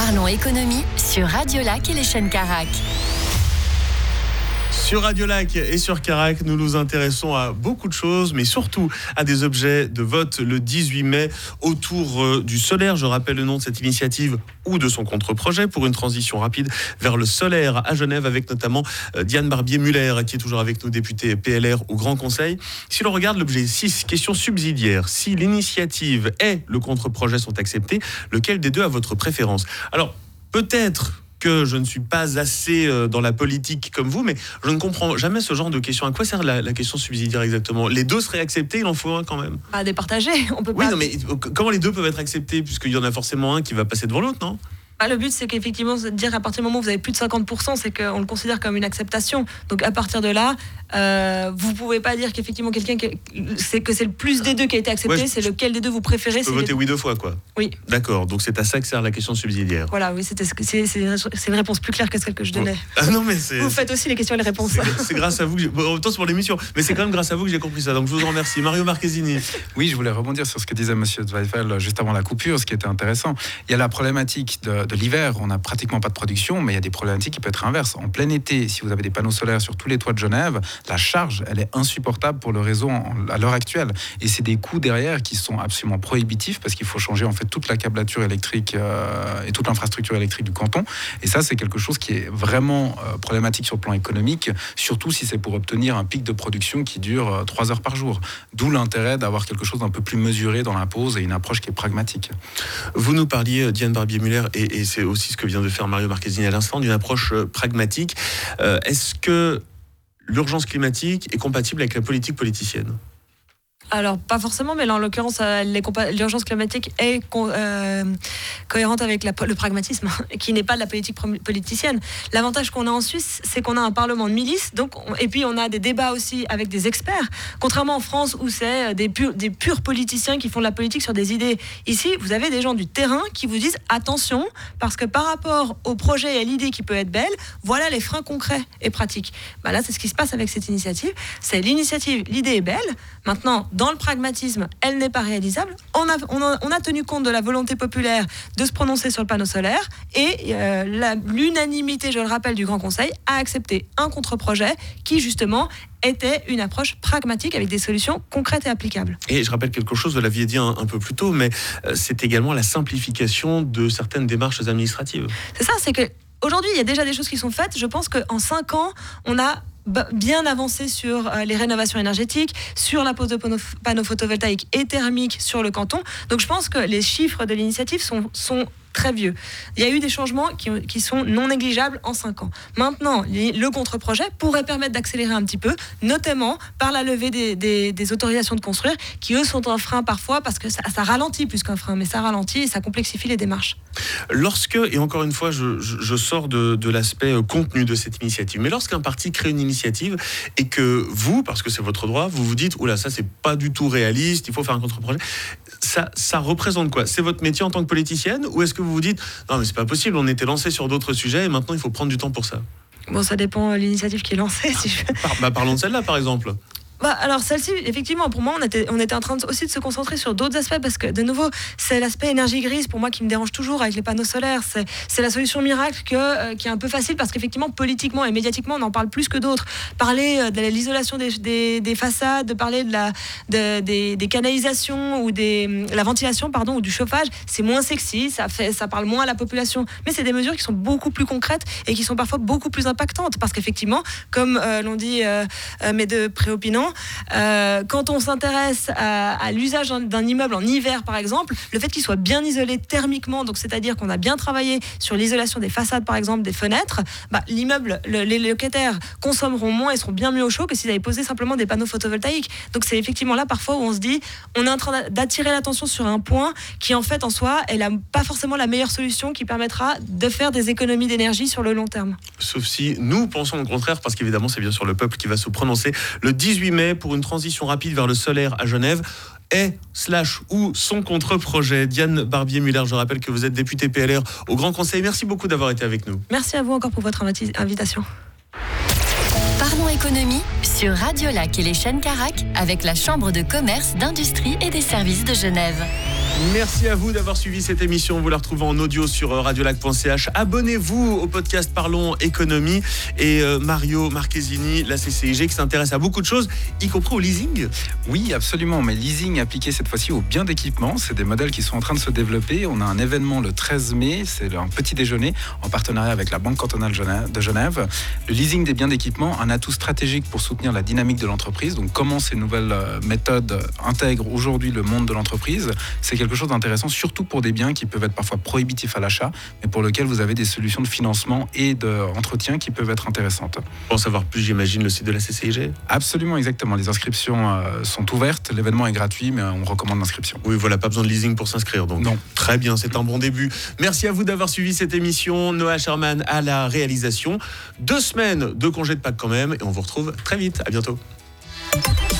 Parlons économie sur Radio Lac et les chaînes Carac. Sur Radio Lac et sur Carac, nous nous intéressons à beaucoup de choses, mais surtout à des objets de vote le 18 mai autour du solaire. Je rappelle le nom de cette initiative ou de son contre-projet pour une transition rapide vers le solaire à Genève, avec notamment Diane Barbier-Muller, qui est toujours avec nous, députée PLR au Grand Conseil. Si l'on regarde l'objet 6, question subsidiaire, si l'initiative et le contre-projet sont acceptés, lequel des deux a votre préférence ? Alors, peut-être que je ne suis pas assez dans la politique comme vous, mais je ne comprends jamais ce genre de question. À quoi sert la question subsidiaire exactement ? Les deux seraient acceptés, il en faut un quand même. À départager, on peut pas... Oui, non, mais comment les deux peuvent être acceptés, puisqu'il y en a forcément un qui va passer devant l'autre, non ? Le but, c'est qu'effectivement, de dire à partir du moment où vous avez plus de 50%, c'est qu'on le considère comme une acceptation. Donc à partir de là, vous ne pouvez pas dire qu'effectivement quelqu'un que c'est le plus des deux qui a été accepté, c'est lequel des deux vous préférez. Je peux voter oui deux fois, quoi. Oui. D'accord, donc c'est à ça que sert la question subsidiaire. Voilà, oui, c'est une réponse plus claire que celle que je donnais. Ah non, mais vous faites aussi les questions et les réponses. C'est grâce à vous que en même temps, c'est pour l'émission, mais c'est quand même grâce à vous que j'ai compris ça. Donc je vous en remercie. Mario Marchesini. Oui, je voulais rebondir sur ce que disait Monsieur Zweifel juste avant la coupure, ce qui était intéressant. Il y a la problématique de l'hiver. On n'a pratiquement pas de production, mais il y a des problématiques qui peuvent être inverses. En plein été, si vous avez des panneaux solaires sur tous les toits de Genève, la charge, elle est insupportable pour le réseau à l'heure actuelle. Et c'est des coûts derrière qui sont absolument prohibitifs, parce qu'il faut changer en fait toute la câblature électrique et toute l'infrastructure électrique du canton. Et ça, c'est quelque chose qui est vraiment problématique sur le plan économique, surtout si c'est pour obtenir un pic de production qui dure 3 heures par jour. D'où l'intérêt d'avoir quelque chose d'un peu plus mesuré dans la pause et une approche qui est pragmatique. Vous nous parliez, Diane Barbier-Muller, et c'est aussi ce que vient de faire Mario Marchesini à l'instant, d'une approche pragmatique. Est-ce que l'urgence climatique est compatible avec la politique politicienne ? Alors, pas forcément, mais là, en l'occurrence, l'urgence climatique est cohérente avec le pragmatisme, qui n'est pas de la politique politicienne. L'avantage qu'on a en Suisse, c'est qu'on a un parlement de milices, et puis on a des débats aussi avec des experts, contrairement en France où c'est des purs politiciens qui font de la politique sur des idées. Ici, vous avez des gens du terrain qui vous disent « Attention, parce que par rapport au projet et à l'idée qui peut être belle, voilà les freins concrets et pratiques. » Là, c'est ce qui se passe avec cette initiative. C'est l'initiative, l'idée est belle. Maintenant, dans le pragmatisme, elle n'est pas réalisable. On a tenu compte de la volonté populaire de se prononcer sur le panneau solaire et l'unanimité, je le rappelle, du Grand Conseil a accepté un contre-projet qui, justement, était une approche pragmatique avec des solutions concrètes et applicables. Et je rappelle quelque chose, vous l'aviez dit un peu plus tôt, mais c'est également la simplification de certaines démarches administratives. C'est ça, c'est qu'aujourd'hui, il y a déjà des choses qui sont faites. Je pense qu'en 5 ans, on a bien avancé sur les rénovations énergétiques, sur la pose de panneaux photovoltaïques et thermiques sur le canton. Donc je pense que les chiffres de l'initiative sont très vieux. Il y a eu des changements qui sont non négligeables en 5 ans. Maintenant, le contre-projet pourrait permettre d'accélérer un petit peu, notamment par la levée des autorisations de construire, qui eux sont un frein parfois, parce que ça ralentit plus qu'un frein, mais ça ralentit et ça complexifie les démarches. Lorsque, et encore une fois, je sors de l'aspect contenu de cette initiative, mais lorsqu'un parti crée une initiative et que vous, parce que c'est votre droit, vous vous dites « Oula, ça c'est pas du tout réaliste, il faut faire un contre-projet », ça représente quoi ? C'est votre métier en tant que politicienne, ou est-ce que vous vous dites « Non mais c'est pas possible, on était lancé sur d'autres sujets et maintenant il faut prendre du temps pour ça ». Bon, ça dépend de l'initiative qui est lancée. Si parlons de celle-là par exemple. Alors celle-ci, effectivement, pour moi, on était en train aussi de se concentrer sur d'autres aspects, parce que de nouveau, c'est l'aspect énergie grise pour moi qui me dérange toujours avec les panneaux solaires. C'est la solution miracle qui est un peu facile, parce qu'effectivement, politiquement et médiatiquement, on en parle plus que d'autres. Parler de l'isolation des façades, de parler des canalisations ou la ventilation, ou du chauffage, c'est moins sexy, ça parle moins à la population. Mais c'est des mesures qui sont beaucoup plus concrètes et qui sont parfois beaucoup plus impactantes, parce qu'effectivement, comme l'ont dit mes deux préopinants, quand on s'intéresse à l'usage d'un immeuble en hiver par exemple, le fait qu'il soit bien isolé thermiquement, donc c'est-à-dire qu'on a bien travaillé sur l'isolation des façades par exemple, des fenêtres, l'immeuble, les locataires consommeront moins et seront bien mieux au chaud que s'ils avaient posé simplement des panneaux photovoltaïques. Donc c'est effectivement là parfois où on se dit, on est en train d'attirer l'attention sur un point qui en fait en soi est pas forcément la meilleure solution qui permettra de faire des économies d'énergie sur le long terme. Sauf si nous pensons au contraire, parce qu'évidemment c'est bien sûr le peuple qui va se prononcer le 18 mai pour une transition rapide vers le solaire à Genève. Ou son contre-projet. Diane Barbier-Muller, je rappelle que vous êtes députée PLR au Grand Conseil. Merci beaucoup d'avoir été avec nous. Merci à vous encore pour votre invitation. Parlons économie sur Radio Lac et les chaînes Carac avec la Chambre de commerce, d'industrie et des services de Genève. Merci à vous d'avoir suivi cette émission. Vous la retrouvez en audio sur radiolac.ch. Abonnez-vous au podcast Parlons Économie. Et Mario Marchesini, la CCIG, qui s'intéresse à beaucoup de choses, y compris au leasing. Oui, absolument. Mais leasing appliqué cette fois-ci aux biens d'équipement. C'est des modèles qui sont en train de se développer. On a un événement le 13 mai. C'est un petit déjeuner en partenariat avec la Banque cantonale de Genève. Le leasing des biens d'équipement, un atout stratégique pour soutenir la dynamique de l'entreprise. Donc, comment ces nouvelles méthodes intègrent aujourd'hui le monde de l'entreprise. C'est quelque chose d'intéressant, surtout pour des biens qui peuvent être parfois prohibitifs à l'achat, mais pour lesquels vous avez des solutions de financement et d'entretien qui peuvent être intéressantes. Pour en savoir plus, j'imagine le site de la CCIG. Absolument, exactement. Les inscriptions sont ouvertes, l'événement est gratuit, mais on recommande l'inscription. Oui, voilà, pas besoin de leasing pour s'inscrire. Donc. Non. Très bien, c'est un bon début. Merci à vous d'avoir suivi cette émission. Noah Sherman à la réalisation. 2 semaines de congé de Pâques quand même, et on vous retrouve très vite. À bientôt.